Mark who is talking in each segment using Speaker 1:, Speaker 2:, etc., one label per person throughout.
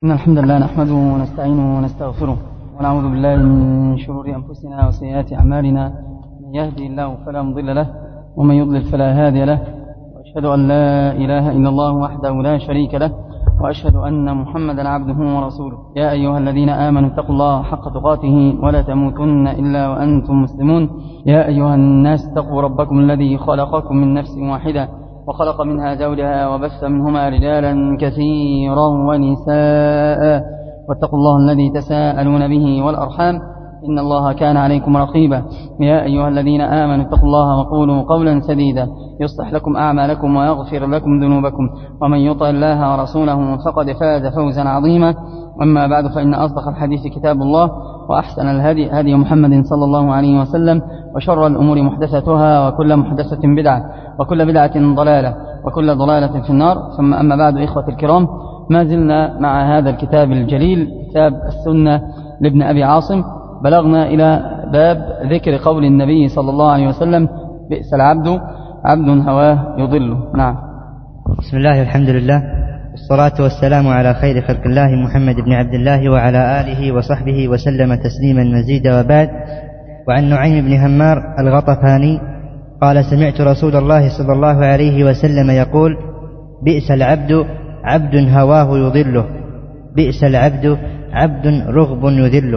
Speaker 1: إن الحمد لله نحمده ونستعينه ونستغفره ونعوذ بالله من شرور أنفسنا وسيئات أعمالنا. من يهدي الله فلا مضل له ومن يضلل فلا هادي له، وأشهد أن لا إله إلا الله وحده لا شريك له، وأشهد أن محمدا عبده ورسوله. يا أيها الذين آمنوا اتقوا الله حق تقاته ولا تموتن إلا وأنتم مسلمون. يا أيها الناس اتقوا ربكم الذي خلقكم من نفس واحدة وخلق منها زوجها وبث منهما رجالا كثيرا ونساء، واتقوا الله الذي تساءلون به والأرحام إن الله كان عليكم رقيبا. يا أيها الذين آمنوا اتقوا الله وقولوا قولا سديدا يصلح لكم أعمالكم ويغفر لكم ذنوبكم، ومن يطع الله ورسوله فقد فاز فوزا عظيما. أما بعد، فإن أصدق الحديث كتاب الله، وأحسن الهدي هدي محمد صلى الله عليه وسلم، وشر الأمور محدثتها، وكل محدثة بدعة، وكل بدعة ضلالة، وكل ضلالة في النار. ثم أما بعد، إخوة الكرام، ما زلنا مع هذا الكتاب الجليل، كتاب السنة لابن أبي عاصم. بلغنا إلى باب ذكر قول النبي صلى الله عليه وسلم: بئس العبد عبد هواه يضله. نعم.
Speaker 2: بسم الله، الحمد لله، والصلاة والسلام على خير خلق الله محمد بن عبد الله وعلى آله وصحبه وسلم تسليما مزيدا. وبعد. وعن نعيم بن همار الغطفاني قال: سمعت رسول الله صلى الله عليه وسلم يقول: بئس العبد عبد هواه يضله، بئس العبد عبد رغب يذله.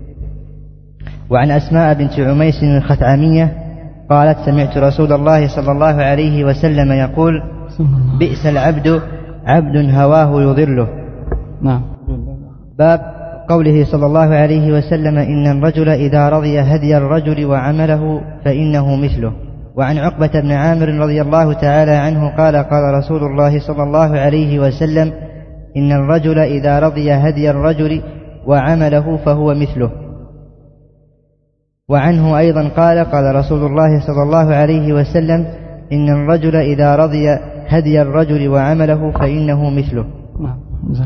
Speaker 2: وعن أسماء بنت عميس الخثعمية قالت: سمعت رسول الله صلى الله عليه وسلم يقول: بئس العبد عبد هواه يضله.
Speaker 1: نعم.
Speaker 2: باب قوله صلى الله عليه وسلم: إن الرجل إذا رضي هدي الرجل وعمله فإنه مثله. وعن عقبة بن عامر رضي الله تعالى عنه قال: قال رسول الله صلى الله عليه وسلم: إن الرجل إذا رضي هدي الرجل وعمله فهو مثله. وعنه أيضا قال: قال رسول الله صلى الله عليه وسلم: إن الرجل إذا رضي هدي الرجل وعمله فإنه مثله.
Speaker 1: نعم.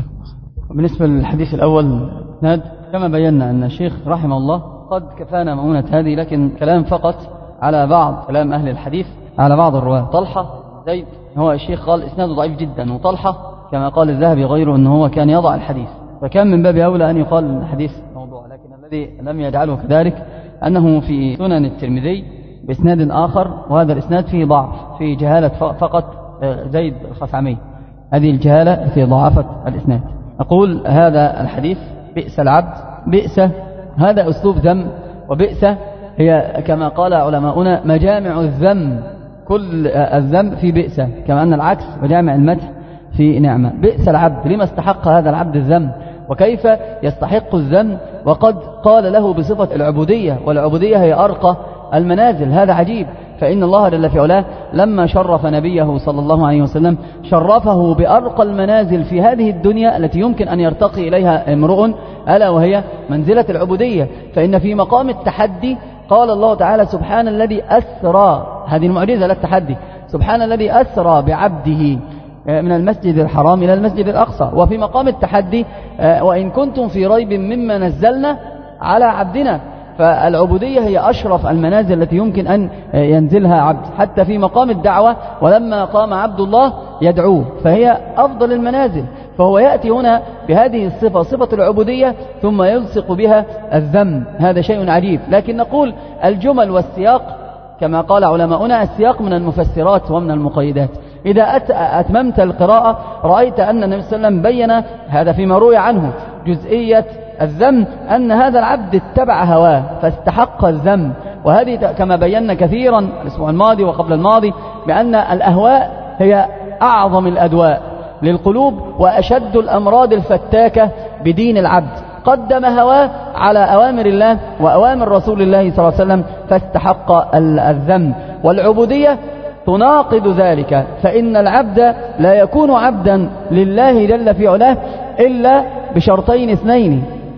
Speaker 1: بالنسبة للحديث الأول ناد، كما بينا أن الشيخ رحمه الله قد كفانا مؤونة هذه، لكن كلام فقط على بعض كلام أهل الحديث على بعض الرواة. طلحة زيد هو الشيخ قال إسناده ضعيف جدا، وطلحة كما قال الذهبي غيره أنه هو كان يضع الحديث، فكان من باب أولى أن يقال الحديث موضوع. لكن الذي لم يجعله كذلك أنه في سنن الترمذي بإسناد آخر، وهذا الإسناد فيه ضعف، في جهالة فقط زيد الخثعمي، هذه الجهالة التي ضعفت الإسناد. أقول هذا الحديث: بئس العبد، بئس هذا أسلوب ذم، وبئس هي كما قال علماؤنا مجامع الذم، كل الذم في بئس، كما أن العكس مجامع المدح في نعمة. بئس العبد، لما استحق هذا العبد الذم؟ وكيف يستحق الذم وقد قال له بصفة العبودية، والعبودية هي أرقى المنازل؟ هذا عجيب. فإن الله جل في علاه لما شرف نبيه صلى الله عليه وسلم شرفه بأرقى المنازل في هذه الدنيا التي يمكن أن يرتقي إليها امرؤ، ألا وهي منزلة العبودية. فإن في مقام التحدي قال الله تعالى: سبحان الذي أسرى، هذه المعجزة لا التحدي، سبحان الذي أسرى بعبده من المسجد الحرام إلى المسجد الأقصى. وفي مقام التحدي: وإن كنتم في ريب مما نزلنا على عبدنا. فالعبودية هي أشرف المنازل التي يمكن أن ينزلها عبد، حتى في مقام الدعوة ولما قام عبد الله يدعوه، فهي أفضل المنازل. فهو يأتي هنا بهذه الصفة، صفة العبودية، ثم يلصق بها الذم. هذا شيء عجيب. لكن نقول الجمل والسياق كما قال علماؤنا: السياق من المفسرات ومن المقيدات. إذا أتممت القراءة رأيت أن النبي صلى الله عليه وسلم بين هذا فيما روي عنه جزئية الذم، أن هذا العبد اتبع هواه فاستحق الذم. وهذه كما بينا كثيرا الأسبوع الماضي وقبل الماضي بأن الأهواء هي أعظم الأدواء للقلوب وأشد الأمراض الفتاكة بدين العبد. قدم هواه على أوامر الله وأوامر رسول الله صلى الله عليه وسلم فاستحق الذم. والعبودية تناقض ذلك، فإن العبد لا يكون عبدا لله جل في علاه إلا بشرطين اثنين: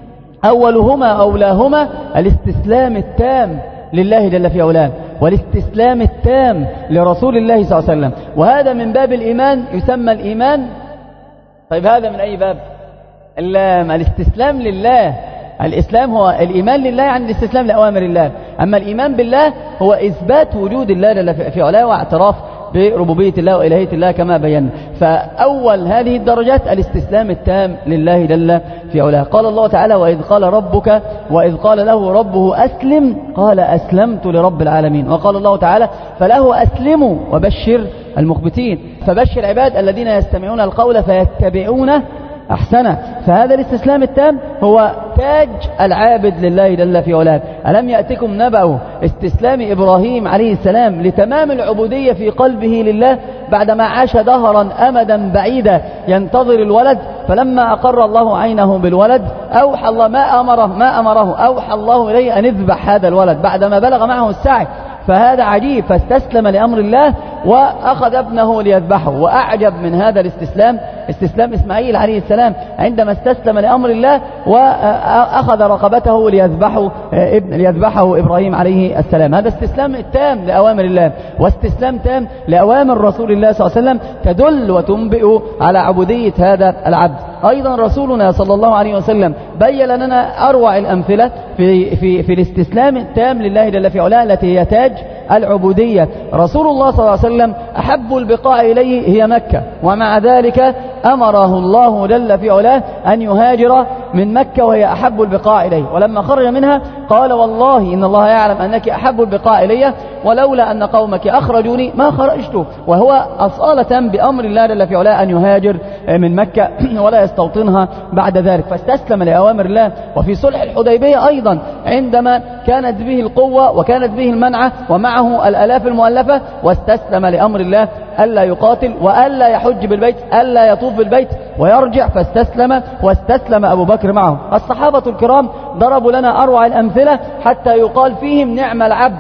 Speaker 1: أولهما أولاهما الاستسلام التام لله جل في علاه، والاستسلام التام لرسول الله صلى الله عليه وسلم. وهذا من باب الإيمان، يسمى الإيمان. طيب هذا من أي باب؟ الاستسلام لله. الإسلام هو الإيمان لله، يعني الاستسلام لأوامر الله. أما الإيمان بالله هو إثبات وجود الله جل في علاه واعتراف بربوبية الله وإلهية الله كما بينا. فأول هذه الدرجات الاستسلام التام لله جل في علاه. قال الله تعالى: وإذ قال له ربه أسلم قال أسلمت لرب العالمين. وقال الله تعالى: فله أسلموا وبشر المخبتين. فبشر العباد الذين يستمعون القول فيتبعون أحسنه. فهذا الاستسلام التام هو تاج العابد لله جل في علاه. ألم يأتكم نبأ استسلام إبراهيم عليه السلام لتمام العبودية في قلبه لله بعدما عاش دهرا أمدا بعيدا ينتظر الولد، فلما أقر الله عينه بالولد أوحى الله ما أمره أوحى الله إليه أن يذبح هذا الولد بعدما بلغ معه السعي. فهذا عجيب، فاستسلم لأمر الله وأخذ ابنه ليذبحه. وأعجب من هذا الاستسلام استسلام إسماعيل عليه السلام عندما استسلم لأمر الله وأخذ رقبته ليذبحه إبراهيم عليه السلام. هذا استسلام التام لأوامر الله واستسلام تام لأوامر رسول الله صلى الله عليه وسلم تدل وتنبئ على عبودية هذا العبد. أيضا رسولنا صلى الله عليه وسلم بين لنا أروع الأمثلة في الاستسلام التام لله جل في علاه التي هي تاج العبودية. رسول الله صلى الله عليه وسلم أحب البقاع إليه هي مكة، ومع ذلك أمره الله جل في علاه أن يهاجر من مكة وهي أحب البقاع إليه. ولما خرج منها قال: والله إن الله يعلم أنك أحب البقاع إلي ولولا أن قومك أخرجوني ما خرجت. وهو أصالة بأمر الله جل في علاه أن يهاجر من مكة ولا يستوطنها بعد ذلك، فاستسلم لأوامر الله. وفي صلح الحديبية أيضا عندما كانت به القوة وكانت به المنعة ومعه الآلاف المؤلفة واستسلم لأمر الله ألا يقاتل وألا يحج بالبيت، ألا يطوف بالبيت ويرجع، واستسلم أبو بكر معه. الصحابة الكرام ضربوا لنا أروع الأمثلة حتى يقال فيهم نعم العبد،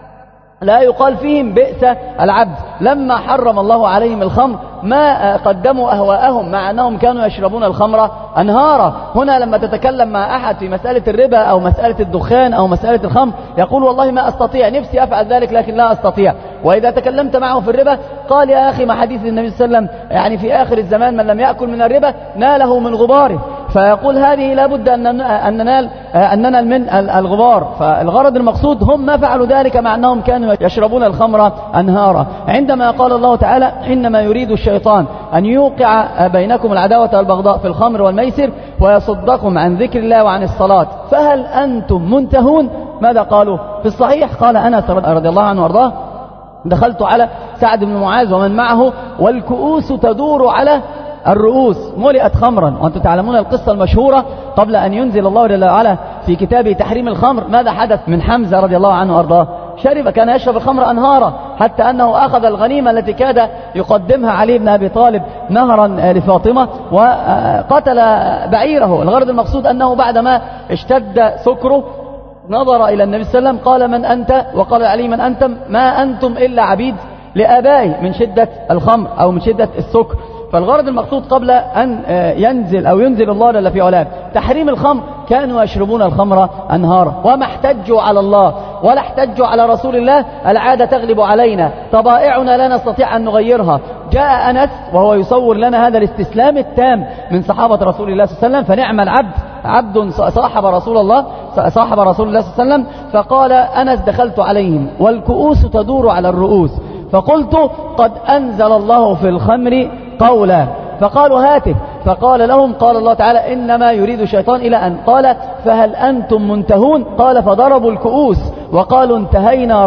Speaker 1: لا يقال فيهم بئس العبد. لما حرم الله عليهم الخمر ما قدموا أهواءهم مع أنهم كانوا يشربون الخمر أنهارا. هنا لما تتكلم مع أحد في مسألة الربا أو مسألة الدخان أو مسألة الخمر يقول: والله ما أستطيع، نفسي أفعل ذلك لكن لا أستطيع. وإذا تكلمت معه في الربا قال: يا أخي ما حديث النبي صلى الله عليه وسلم يعني في آخر الزمان من لم يأكل من الربا ناله من غباره. فيقول هذه لابد أن ننال من الغبار. فالغرض المقصود هم ما فعلوا ذلك مع أنهم كانوا يشربون الخمر أنهارا. عندما قال الله تعالى: إنما يريد الشيطان أن يوقع بينكم العداوة والبغضاء في الخمر والميسر ويصدكم عن ذكر الله وعن الصلاة فهل أنتم منتهون؟ ماذا قالوا؟ في الصحيح قال أنس رضي الله عنه وارضاه: دخلت على سعد بن معاذ ومن معه والكؤوس تدور على الرؤوس ملئت خمرا. وأنتم تعلمون القصة المشهورة قبل أن ينزل الله جل وعلا في كتابه تحريم الخمر ماذا حدث من حمزة رضي الله عنه وارضاه؟ كان يشرب الخمر أنهارا حتى أنه أخذ الغنيمة التي كاد يقدمها علي بن أبي طالب نهرا لفاطمة وقتل بعيره. الغرض المقصود أنه بعدما اشتد سكره نظر إلى النبي صلى الله عليه وسلم قال: من أنت؟ وقال علي: من أنتم؟ ما أنتم إلا عبيد لآبائي، من شدة الخمر أو من شدة السكر. فالغرض المقصود قبل أن ينزل الله جل في علاه تحريم الخمر كانوا يشربون الخمر أنهارا وما احتجوا على الله ولا احتجوا على رسول الله. العادة تغلب علينا، طبائعنا لا نستطيع أن نغيرها. جاء أنس وهو يصور لنا هذا الاستسلام التام من صحابة رسول الله صلى الله عليه وسلم. فنعم العبد، عبد صاحب رسول الله صلى الله عليه وسلم. فقال أنس: دخلت عليهم والكؤوس تدور على الرؤوس فقلت: قد أنزل الله في الخمر قولا. فقالوا: هاته. فقال لهم: قال الله تعالى: إنما يريد الشيطان إلى أن قال: فهل أنتم منتهون؟ قال: فضربوا الكؤوس وقالوا: انتهينا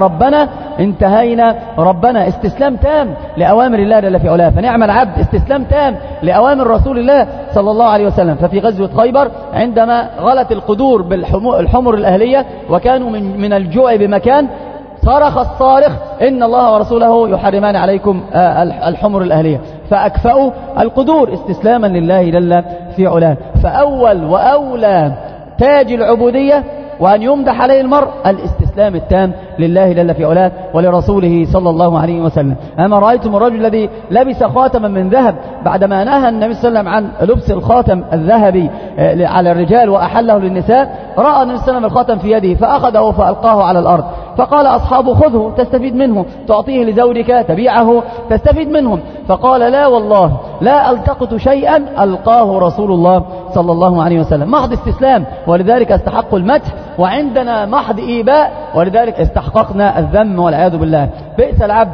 Speaker 1: ربنا. استسلام تام لأوامر الله جل في علاه. فنعم العبد استسلام تام لأوامر رسول الله صلى الله عليه وسلم. ففي غزوة خيبر عندما غلت القدور بالحمر الأهلية وكانوا من الجوع بمكان صرخ الصارخ: إن الله ورسوله يحرمان عليكم الحمر الأهلية، فأكفأوا القدور استسلاما لله جل في علاه. فأول وأولى تاج العبودية وأن يمدح عليه المرء الاستسلام التام لله جل في علاه ولرسوله صلى الله عليه وسلم. أما رأيتم الرجل الذي لبس خاتما من ذهب بعدما نهى النبي صلى الله عليه وسلم عن لبس الخاتم الذهبي على الرجال وأحله للنساء، رأى النبي صلى الله عليه وسلم الخاتم في يده فأخذه فألقاه على الأرض. فقال أصحابه: خذه تستفيد منه، تعطيه لزوجك، تبيعه تستفيد منهم. فقال: لا والله لا ألتقط شيئا ألقاه رسول الله صلى الله عليه وسلم. محض استسلام، ولذلك استحقوا المدح، وعندنا محض إيباء ولذلك استحققنا الذم والعياذ بالله. بئس العبد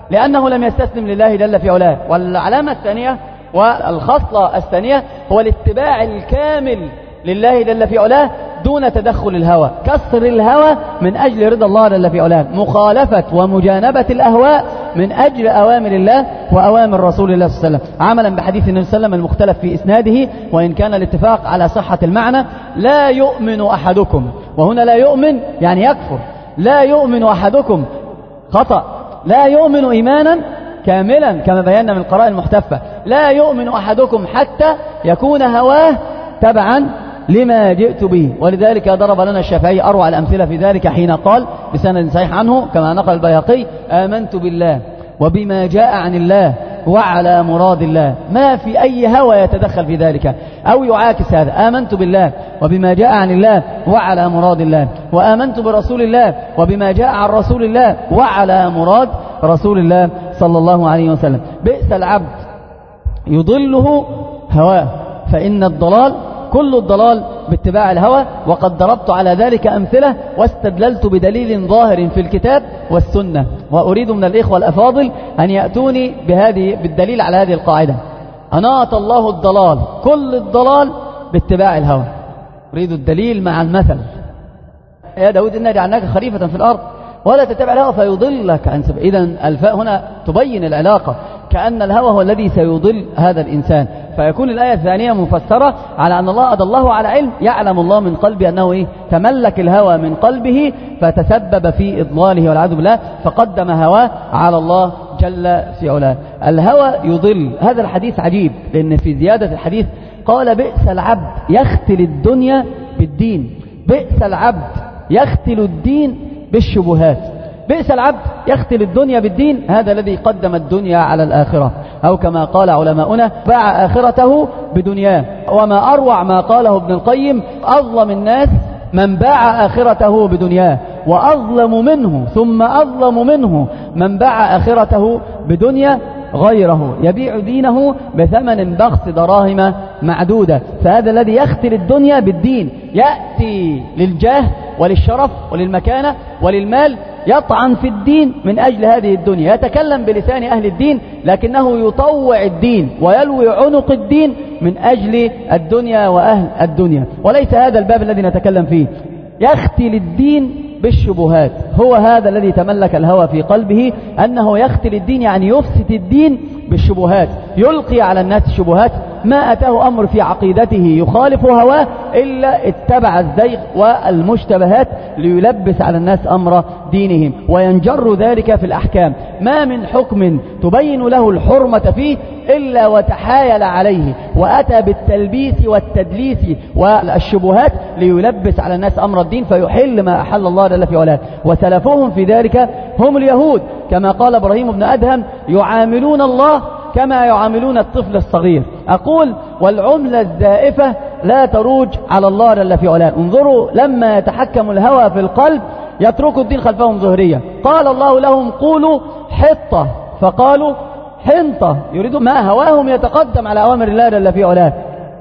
Speaker 1: لأنه لم يستسلم لله جل في علاه. والعلامة الثانية والخصلة الثانية هو الاتباع الكامل لله جل في علاه دون تدخل الهوى، كسر الهوى من أجل رضا الله جل في علاه، مخالفة ومجانبة الأهواء من أجل أوامر الله وأوامر رسول الله صلى الله عليه وسلم، عملا بحديث النبي صلى الله عليه وسلم المختلف في إسناده، وإن كان الاتفاق على صحة المعنى: لا يؤمن أحدكم، وهنا لا يؤمن يعني يكفر، لا يؤمن أحدكم خطأ، لا يؤمن إيمانا كاملا كما بينا من القراءة المحتفة، لا يؤمن أحدكم حتى يكون هواه تبعا لما جئت به. ولذلك ضرب لنا الشافعي أروع الأمثلة في ذلك حين قال بسند صحيح عنه كما نقل البيهقي: آمنت بالله وبما جاء عن الله وعلى مراد الله. ما في أي هوى يتدخل في ذلك أو يعاكس هذا. آمنت بالله وبما جاء عن الله وعلى مراد الله، وآمنت برسول الله وبما جاء عن رسول الله وعلى مراد رسول الله صلى الله عليه وسلم. بئس العبد يضله هواه، فإن الضلال كل الضلال باتباع الهوى. وقد ضربت على ذلك أمثلة واستدللت بدليل ظاهر في الكتاب والسنة، وأريد من الإخوة الأفاضل أن يأتوني بالدليل على هذه القاعدة: أناط الله الضلال كل الضلال باتباع الهوى. أريد الدليل مع المثل. يا داود إنا جعلناك خليفة في الأرض ولا تتبع الهوى فيضلك عن سبيل. إذن الفاء هنا تبين العلاقة، كأن الهوى هو الذي سيضل هذا الإنسان. فيكون الآية الثانية مفسرة على أن الله أضله على علم، يعلم الله من قلبه أنه تملك الهوى من قلبه فتسبب في إضلاله والعياذ بالله، فقدم هواه على الله جل في علاه. الهوى يضل. هذا الحديث عجيب، لأن في زيادة الحديث قال: بئس العبد يختل الدنيا بالدين. بئس العبد يختل الدين بالشبهات. بئس العبد يختل الدنيا بالدين، هذا الذي قدم الدنيا على الآخرة، أو كما قال علماؤنا: باع آخرته بدنياه. وما أروع ما قاله ابن القيم: أظلم الناس من باع آخرته بدنياه، وأظلم منه ثم أظلم منه من باع آخرته بدنيا غيره يبيع دينه بثمن بخس دراهم معدودة. فهذا الذي يختل الدنيا بالدين، يأتي للجاه وللشرف وللمكانة وللمال، يطعن في الدين من أجل هذه الدنيا، يتكلم بلسان أهل الدين لكنه يطوع الدين ويلوي عنق الدين من أجل الدنيا وأهل الدنيا. وليس هذا الباب الذي نتكلم فيه. يختل الدين بالشبهات، هو هذا الذي تملك الهوى في قلبه، أنه يختل الدين يعني يفسد الدين بالشبهات، يلقي على الناس الشبهات. ما أتاه أمر في عقيدته يخالف هواه إلا اتبع الزيغ والمشتبهات ليلبس على الناس أمر دينهم، وينجر ذلك في الأحكام. ما من حكم تبين له الحرمة فيه إلا وتحايل عليه وأتى بالتلبيس والتدليس والشبهات ليلبس على الناس أمر الدين فيحل ما أحل الله جل في علاه. وسلفهم في ذلك هم اليهود، كما قال إبراهيم بن أدهم: يعاملون الله كما يعاملون الطفل الصغير. أقول: والعملة الزائفة لا تروج على الله جل في علاه. انظروا لما يتحكم الهوى في القلب يتركوا الدين خلفهم ظهرية. قال الله لهم: قولوا حطة فقالوا حنطة، يريدون ما هواهم يتقدم على أوامر الله جل في علاه.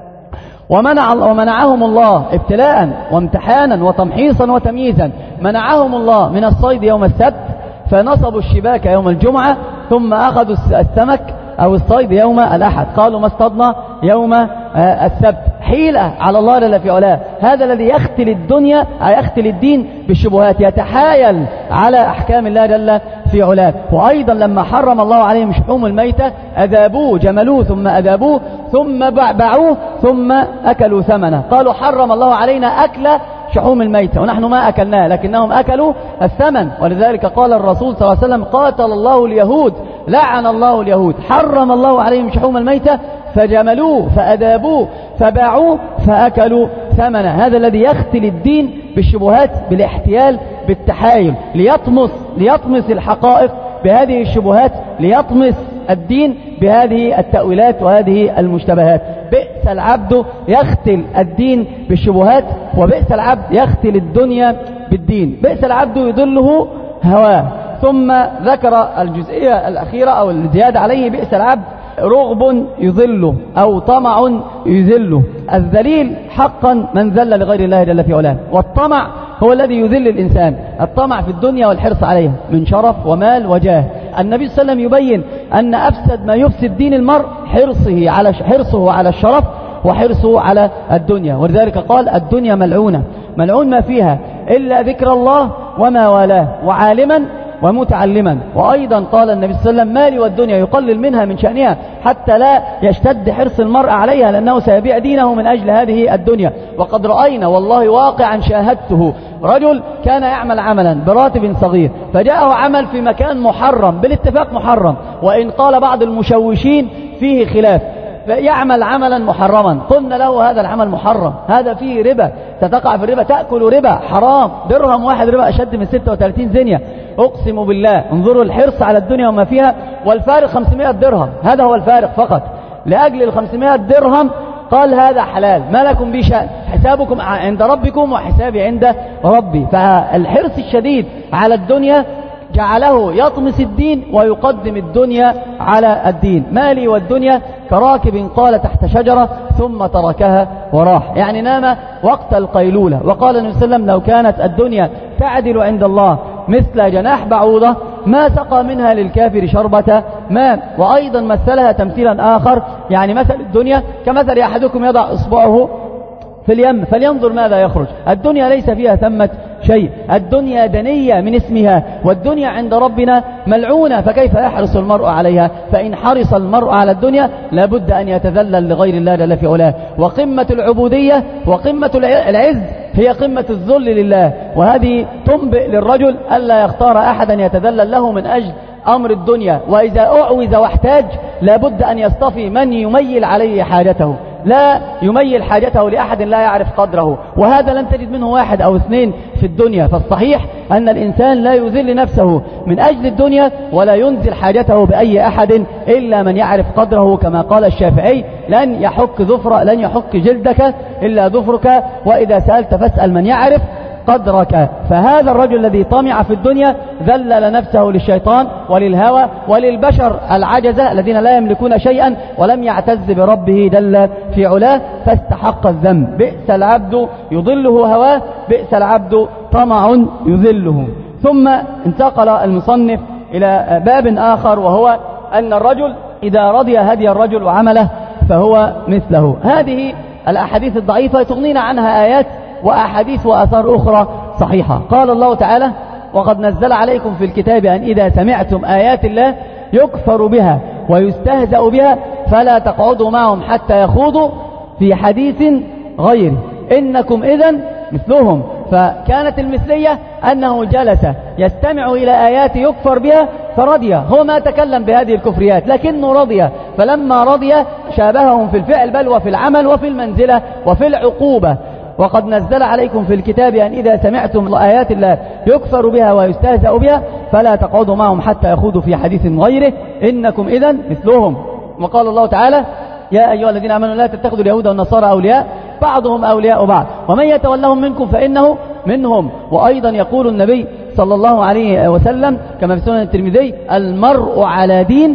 Speaker 1: ومنعهم الله ابتلاء وامتحانا وتمحيصا وتمييزا. منعهم الله من الصيد يوم السبت فنصبوا الشباك يوم الجمعة، ثم أخذوا السمك أو الصيد يوم الأحد، قالوا ما اصطدنا يوم السبت. حيلة على الله جل في علاه. هذا الذي يختل الدنيا يختل الدين بالشبهات، يتحايل على أحكام الله جل في علاه. وأيضا لما حرم الله عليهم شحوم الميتة أذابوه، جملوه ثم أذابوه ثم باعوه ثم أكلوا ثمنه. قالوا حرم الله علينا أكل شحوم الميتة ونحن ما أكلناه، لكنهم أكلوا الثمن. ولذلك قال الرسول صلى الله عليه وسلم: قاتل الله اليهود، لعن الله اليهود، حرم الله عليهم شحوم الميتة فجملوه فأذابوه فباعوه فأكلوا ثمنه. هذا الذي يختل الدين بالشبهات، بالاحتيال، بالتحايل، ليطمس الحقائق بهذه الشبهات، ليطمس الدين بهذه التأويلات وهذه المشتبهات. بئس العبد يختل الدين بالشبهات، وبئس العبد يختل الدنيا بالدين. بئس العبد يضله هواه. ثم ذكر الجزئية الأخيرة أو الزيادة عليه: بئس العبد رغب يذله أو طمع يذله. الذليل حقا من ذل لغير الله جل في علاه، والطمع هو الذي يذل الإنسان. الطمع في الدنيا والحرص عليها من شرف ومال وجاه. النبي صلى الله عليه وسلم يبين أن أفسد ما يفسد دين المرء حرصه على الشرف وحرصه على الدنيا، ولذلك قال الدنيا ملعونة، ملعون ما فيها إلا ذكر الله وما والاه وعالما ومتعلما. وأيضا قال النبي صلى الله عليه وسلم مالي والدنيا، يقلل منها من شأنها حتى لا يشتد حرص المرء عليها، لأنه سيبيع دينه من أجل هذه الدنيا. وقد رأينا والله واقعا شاهدته رجل كان يعمل عملا براتب صغير، فجاءه عمل في مكان محرم بالاتفاق محرم، وإن قال بعض المشوشين فيه خلاف، يعمل عملا محرما. قلنا له هذا العمل محرم، هذا فيه ربا، ستقع في الربا، تأكل ربا حرام، درهم واحد ربا أشد من 36 زنية. أقسم بالله انظروا الحرص على الدنيا وما فيها، والفارق 500 درهم، هذا هو الفارق فقط. لأجل 500 درهم قال هذا حلال، ما لكم بي شأن، حسابكم عند ربكم وحسابي عند ربي. فالحرص الشديد على الدنيا جعله يطمس الدين ويقدم الدنيا على الدين. مالي والدنيا كراكب قال تحت شجرة ثم تركها وراح، يعني نام وقت القيلولة. وقال النبي صلى الله عليه وسلم لو كانت الدنيا تعدل عند الله مثل جناح بعوضة ما سقى منها للكافر شربة ماء. وأيضا مثلها تمثيلا آخر، يعني مثل الدنيا كمثل أحدكم يضع إصبعه في اليم فلينظر ماذا يخرج. الدنيا ليس فيها ثمة شيء، الدنيا دنية من اسمها، والدنيا عند ربنا ملعونة، فكيف يحرص المرء عليها؟ فإن حرص المرء على الدنيا لابد أن يتذلل لغير الله جل في علاه. وقمة العبودية وقمة العز هي قمة الذل لله، وهذه تنبئ للرجل ألا يختار أحدا يتذلل له من أجل أمر الدنيا. وإذا أعوز واحتاج لابد أن يصطفي من يميل عليه حاجته، لا يميل حاجته لأحد لا يعرف قدره، وهذا لن تجد منه واحد أو اثنين في الدنيا. فالصحيح أن الإنسان لا يذل نفسه من أجل الدنيا ولا ينزل حاجته بأي أحد إلا من يعرف قدره، كما قال الشافعي لن يحك جلدك إلا ظفرك، وإذا سألت فاسأل من يعرف قدرك. فهذا الرجل الذي طمع في الدنيا ذلل نفسه للشيطان وللهوى وللبشر العجزة الذين لا يملكون شيئا، ولم يعتز بربه جل في علاه، فاستحق الذنب. بئس العبد يضله هواه، بئس العبد طمع يذله. ثم انتقل المصنف إلى باب آخر، وهو أن الرجل إذا رضي هدي الرجل وعمله فهو مثله. هذه الأحاديث الضعيفة تغنينا عنها آيات وأحاديث وآثار أخرى صحيحة. قال الله تعالى وقد نزل عليكم في الكتاب أن إذا سمعتم آيات الله يكفر بها ويستهزأ بها فلا تقعدوا معهم حتى يخوضوا في حديث غيره إنكم إذن مثلهم. فكانت المثلية أنه جلس يستمع إلى آيات يكفر بها فرضي، هو ما تكلم بهذه الكفريات لكنه رضي، فلما رضي شابههم في الفعل بل وفي العمل وفي المنزلة وفي العقوبة. وقد نزل عليكم في الكتاب أن إذا سمعتم آيات الله يكفر بها ويستهزأ بها فلا تقعدوا معهم حتى يخوضوا في حديث غيره إنكم إذن مثلهم. وقال الله تعالى يا أيها الذين آمنوا لا تتخذوا اليهود والنصارى أولياء بعضهم أولياء بعض ومن يتولهم منكم فإنه منهم. وأيضا يقول النبي صلى الله عليه وسلم كما في سنن الترمذي المرء على دين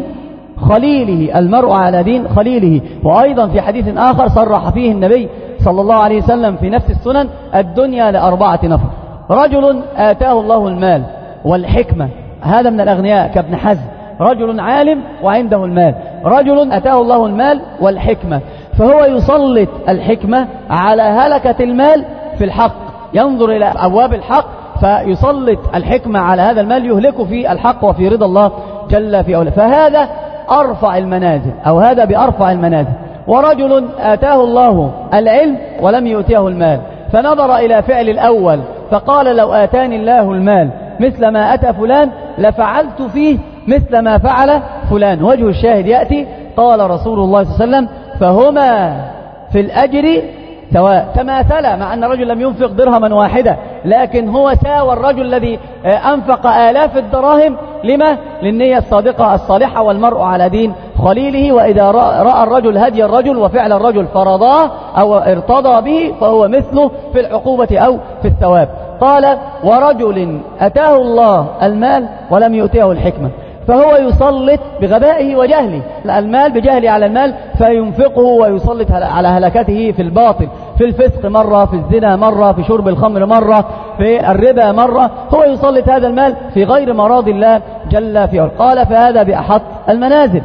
Speaker 1: خليله، المرء على دين خليله. وأيضا في حديث آخر صرح فيه النبي صلى الله عليه وسلم في نفس السنن الدنيا لأربعة نفر: رجل آتاه الله المال والحكمة، هذا من الأغنياء كابن حزم، رجل عالم وعنده المال، رجل آتاه الله المال والحكمة فهو يسلط الحكمة على هلكة المال في الحق، ينظر إلى أبواب الحق فيسلط الحكمة على هذا المال يهلكه في الحق وفي رضا الله جل في علاه. فهذا أرفع المنازل أو هذا بأرفع المنازل. ورجل آتاه الله العلم ولم يؤتيه المال فنظر إلى فعل الأول فقال لو آتاني الله المال مثل ما أتى فلان لفعلت فيه مثل ما فعل فلان. وجه الشاهد يأتي قال رسول الله صلى الله عليه وسلم فهما في الأجر سواء. تماثلا، مع أن الرجل لم ينفق درهما واحدة لكن هو ساوى الرجل الذي أنفق آلاف الدراهم لما؟ للنية الصادقة الصالحة. والمرء على دين خليله، وإذا رأى الرجل هدي الرجل وفعل الرجل فرضاه أو ارتضى به فهو مثله في العقوبة أو في الثواب. قال ورجل أتاه الله المال ولم يؤتيه الحكمة فهو يسلط بغبائه وجهله المال بجهله على المال فينفقه ويسلط على هلكته في الباطل، في الفسق مرة، في الزنا مرة، في شرب الخمر مرة، في الربا مرة، هو يسلط هذا المال في غير مراضي الله جل في علاه. قال فهذا بأحط المنازل.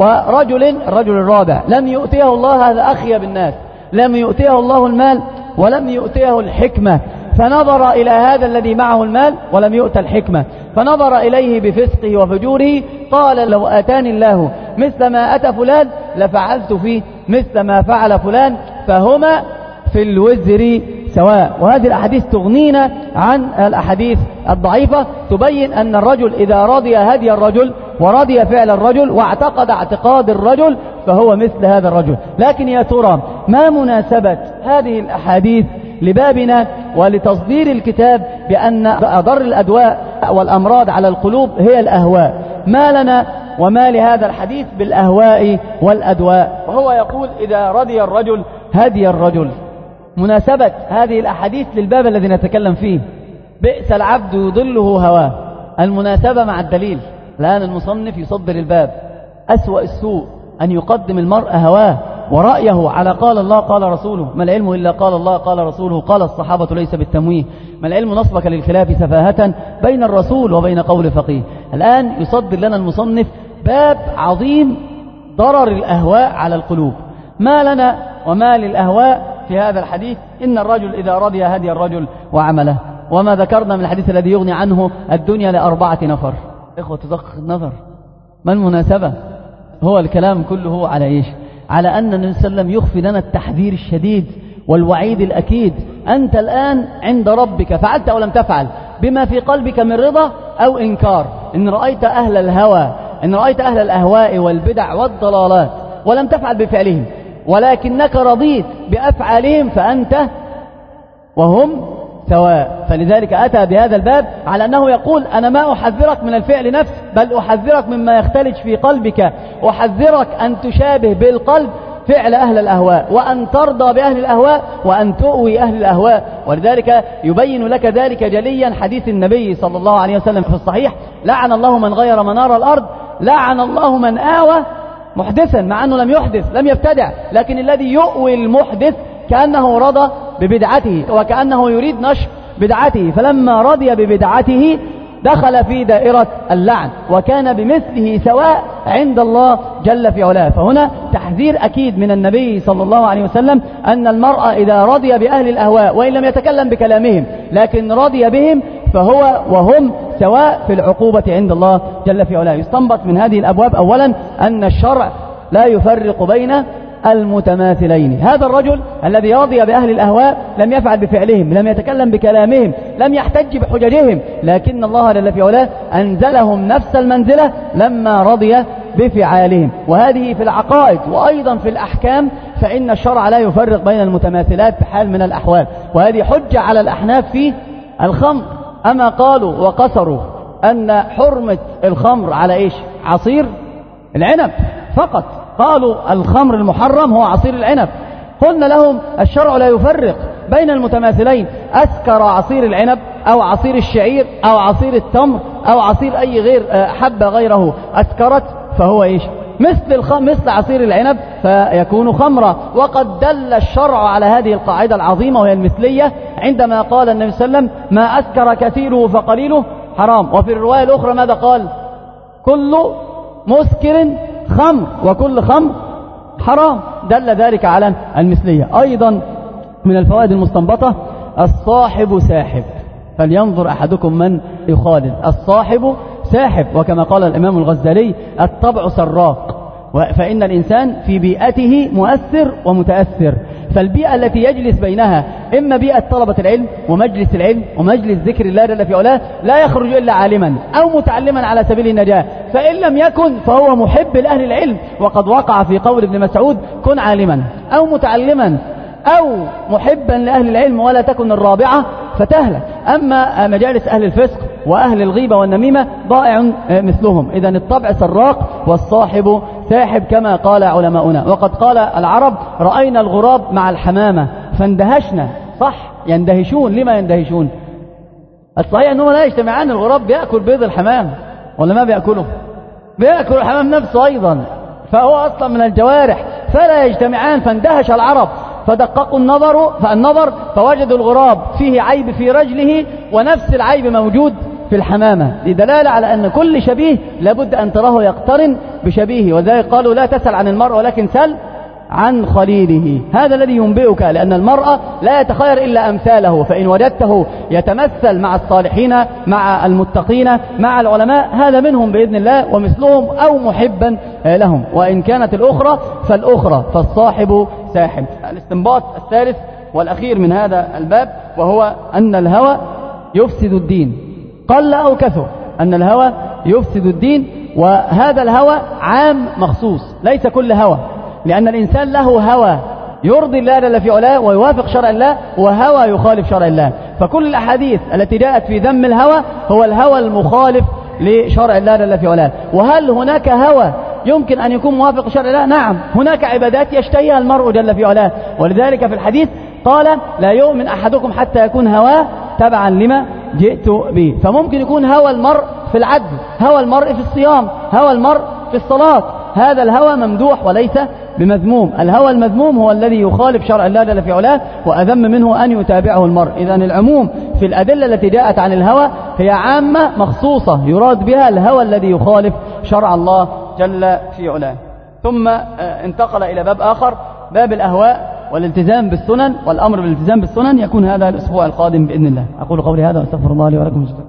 Speaker 1: الرجل الرابع لم يؤتيه الله، هذا أخيب الناس، لم يؤتيه الله المال ولم يؤتيه الحكمة، فنظر إلى هذا الذي معه المال ولم يؤت الحكمة، فنظر إليه بفسقه وفجوره، قال لو آتاني الله مثل ما أتى فلان لفعلت فيه مثل ما فعل فلان، فهما في الوزر سواء. وهذه الأحاديث تغنينا عن الأحاديث الضعيفة، تبين أن الرجل إذا رضي هدي الرجل ورضي فعل الرجل واعتقد اعتقاد الرجل فهو مثل هذا الرجل. لكن يا ترى ما مناسبة هذه الأحاديث لبابنا ولتصدير الكتاب بأن أضر الأدواء والأمراض على القلوب هي الأهواء؟ ما لنا وما لهذا الحديث بالأهواء والأدواء؟ وهو يقول إذا رضي الرجل هدي الرجل. مناسبة هذه الأحاديث للباب الذي نتكلم فيه، بئس العبد يضله هواه. المناسبة مع الدليل. الآن المصنف يصدر الباب. أسوأ السوء أن يقدم المرء هواه ورأيه على قال الله قال رسوله. ما العلم إلا قال الله قال رسوله قال الصحابة ليس بالتمويه. ما العلم نصبك للخلاف سفاهة بين الرسول وبين قول فقيه. الآن يصدر لنا المصنف باب عظيم، ضرر الأهواء على القلوب. ما لنا وما للأهواء في هذا الحديث؟ إن الرجل إذا رضي هدي الرجل وعمله. وما ذكرنا من الحديث الذي يغني عنه الدنيا ل4 نفر. إخوة تدقق النظر، ما المناسبة؟ هو الكلام كله على إيش؟ على أن النبي صلى الله عليه وسلم يخفي لنا التحذير الشديد والوعيد الأكيد. أنت الآن عند ربك فعلت أو لم تفعل بما في قلبك من رضا أو إنكار. إن رأيت أهل الهوى، إن رأيت أهل الأهواء والبدع والضلالات ولم تفعل بفعلهم ولكنك رضيت بأفعالهم فأنت وهم سواء. فلذلك أتى بهذا الباب على أنه يقول أنا ما أحذرك من الفعل نفسه، بل أحذرك مما يختلج في قلبك، أحذرك أن تشابه بالقلب فعل أهل الأهواء، وأن ترضى بأهل الأهواء، وأن تؤوي أهل الأهواء. ولذلك يبين لك ذلك جليا حديث النبي صلى الله عليه وسلم في الصحيح: لعن الله من غير منار الأرض، لعن الله من آوى محدثا، مع أنه لم يحدث لم يبتدع، لكن الذي يؤوي المحدث كأنه رضى ببدعته وكأنه يريد نشر بدعته، فلما رضي ببدعته دخل في دائرة اللعن وكان بمثله سواء عند الله جل في علاه. فهنا تحذير أكيد من النبي صلى الله عليه وسلم أن المرء إذا رضي بأهل الأهواء وإن لم يتكلم بكلامهم لكن رضي بهم فهو وهم سواء في العقوبة عند الله جل في علاه. يستنبط من هذه الأبواب أولا أن الشرع لا يفرق بين المتماثلين. هذا الرجل الذي رضي بأهل الأهواء لم يفعل بفعلهم، لم يتكلم بكلامهم، لم يحتج بحججهم، لكن الله جل في علاه أنزلهم نفس المنزلة لما رضي بفعالهم. وهذه في العقائد وأيضا في الأحكام، فإن الشرع لا يفرق بين المتماثلات بحال من الأحوال. وهذه حجة على الأحناف في الخمر. أما قالوا وقصروا أن حرمة الخمر على إيش؟ عصير العنب فقط. قالوا الخمر المحرم هو عصير العنب. قلنا لهم الشرع لا يفرق بين المتماثلين، أسكر عصير العنب أو عصير الشعير أو عصير التمر أو عصير أي غير حبة غيره أسكرت فهو إيش؟ مثل عصير العنب فيكون خمرا. وقد دل الشرع على هذه القاعدة العظيمة وهي المثلية عندما قال النبي صلى الله عليه وسلم: ما أسكر كثيره فقليله حرام. وفي الرواية الأخرى ماذا قال؟ كل مسكر خمر وكل خمر حرام. دل ذلك على المثلية. أيضا من الفوائد المستنبطة: الصاحب ساحب، فلينظر أحدكم من يخالد. الصاحب ساحب، وكما قال الإمام الغزالي: الطبع سراق. فإن الإنسان في بيئته مؤثر ومتأثر. فالبيئة التي يجلس بينها إما بيئة طلبة العلم ومجلس العلم ومجلس ذكر الله جل في علاه لا يخرج إلا عالما أو متعلما على سبيل النجاة، فإن لم يكن فهو محب لأهل العلم. وقد وقع في قول ابن مسعود: كن عالما أو متعلما أو محبا لأهل العلم ولا تكن الرابعة فتهلك. أما مجالس أهل الفسق وأهل الغيبة والنميمة ضائع مثلهم. إذن الطبع سراق والصاحب ساحب كما قال علماؤنا. وقد قال العرب: رأينا الغراب مع الحمامة فاندهشنا. صح، يندهشون. لما يندهشون؟ الصحيح أنهم لا يجتمعان. الغراب بيأكل بيض الحمام ولا ما بيأكله؟ بيأكل الحمام نفسه أيضا، فهو أصلا من الجوارح، فلا يجتمعان. فاندهش العرب فدققوا النظر فوجدوا الغراب فيه عيب في رجله ونفس العيب موجود في الحمامة، لدلالة على أن كل شبيه لابد أن تراه يقترن بشبيهه. وذلك قالوا لا تسأل عن المرء ولكن سل عن خليله. هذا الذي ينبئك، لأن المرء لا يتخير إلا أمثاله، فإن وجدته يتمثل مع الصالحين مع المتقين مع العلماء هذا منهم بإذن الله ومثلهم أو محبا لهم، وإن كانت الأخرى فالأخرى، فالصاحب ساحب. الاستنباط الثالث والأخير من هذا الباب وهو أن الهوى يفسد الدين قل أو كثر، أن الهوى يفسد الدين، وهذا الهوى عام مخصوص ليس كل هوى، لأن الإنسان له هوى يرضي الله جل في علاه ويوافق شرع الله، وهوى يخالف شرع الله. فكل الأحاديث التي جاءت في ذم الهوى هو الهوى المخالف لشرع الله جل في علاه. وهل هناك هوى يمكن أن يكون موافق شرع الله؟ نعم، هناك عبادات يشتهيها المرء جل في علاه، ولذلك في الحديث قال لا يؤمن أحدكم حتى يكون هواه تبعا لما جئت به. فممكن يكون هوى المرء في العدل، هوى المرء في الصيام، هوى المرء في الصلاة، هذا الهوى ممدوح وليس بمذموم. الهوى المذموم هو الذي يخالف شرع الله جل في علاه وأذم منه أن يتابعه المرء. إذن العموم في الأدلة التي جاءت عن الهوى هي عامة مخصوصة يراد بها الهوى الذي يخالف شرع الله جل في علاه. ثم انتقل إلى باب آخر، باب الأهواء والالتزام بالسنن والأمر بالالتزام بالسنن، يكون هذا الأسبوع القادم بإذن الله. أقول قولي هذا واستغفر الله لي ولكم.